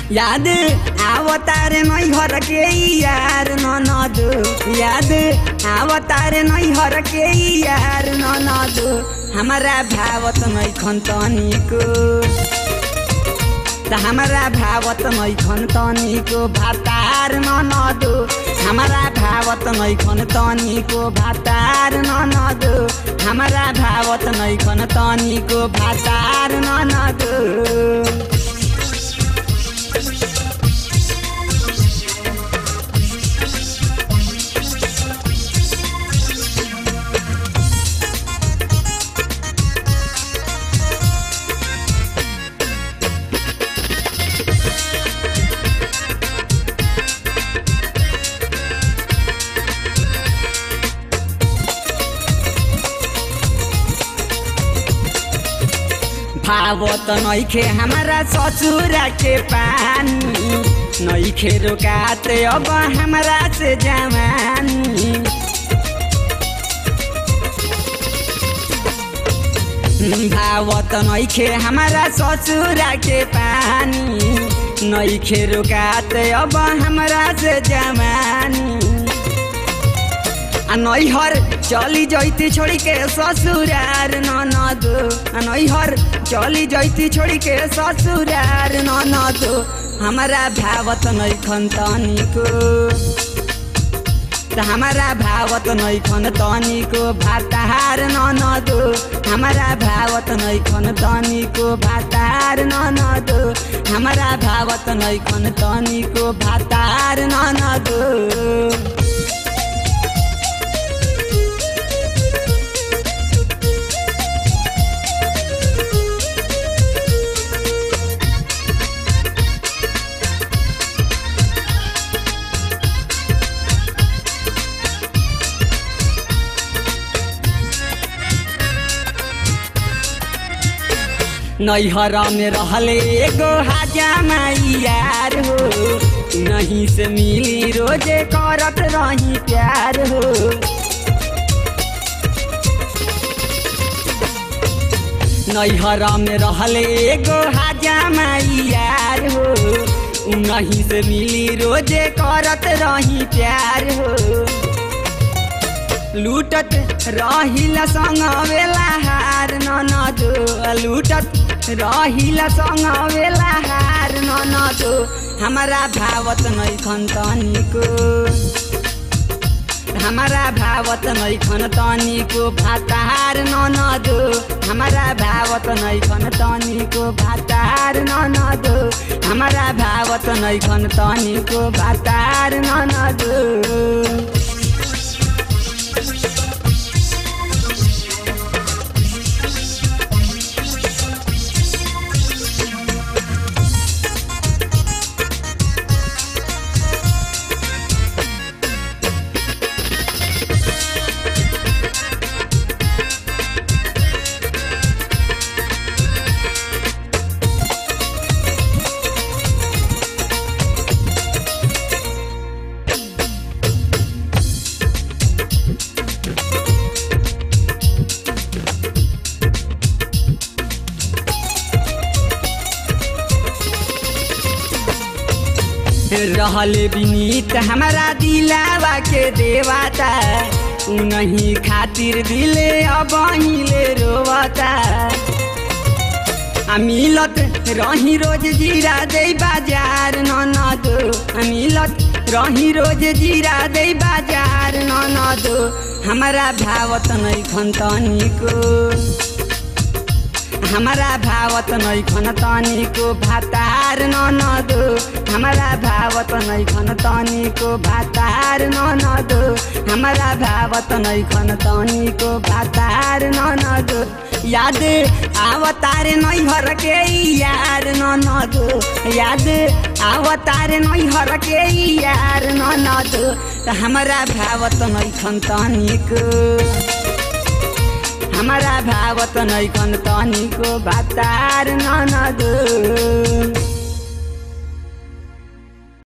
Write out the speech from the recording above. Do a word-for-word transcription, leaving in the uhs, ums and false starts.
याद आवतारे नैहर के यार ननद याद आवतारे नैहर के यार ननद हमारा भावत नैखन तनिको हमारा भावत नैखन तनिको भातार ननद हमारा भावत नैखन तनिको भातार ननद हमारा भावत नैखन तनिको भातार ननद भावत नैखे हमारा ससुरा के पानी नैखे रोकाते अब हमारा से जवानी भावत नैखे हमारा ससुरा के पानी नैखे रोकाते अब हमारा से जवानी नैहर चली जैती छोड़ी के ससुरार ननद नैहर चली जैती छोड़ी के ससुरार ननद हमारा भावत नैखन तनिको हमारा भावत नैखन तनिको भातार ननद हमारा भावत नैखन तनिको भातार ननद हमारा भावत नैखन तनिको भातार ननद नैहर में रहले एगो हजामा यार हो नहीं से मिली रोजे करत रही प्यार हो नैहर में रहले एगो हजामा यार हो नहीं से मिली रोजे करत रही प्यार हो लूटत रहिला संग वेला हार ननद लूटत रहिला संग वेला हार ननद हमारा भावत नैखन तनिको हमारा भावत नैखन तनिको भातार ननद हमारा भावत नैखन तनिको भातार ननद हमारा भावत नैखन तनिको भातार ननद रहले विनीत हमारा दिलावा के देवाता उनही खातिर दिले अब हिले रोवता मिलत रही रोज जीरा दे बाजार ननद मिलत रही रोज जीरा दे बाजार ननद हमारा भावत नैखन तनिको हमारा भावत नैखन तनिको भातार ननद हमारा भावत नैखन तनिको भातार ननद हमारा भावत नैखन तनिको भातार ननद याद आवतारे नैहर के यार ननद याद आवतारे नैहर के यार ननद हमारा भावत नैखन तनिको हमारा भावत नैखन तनिको भातार ननद।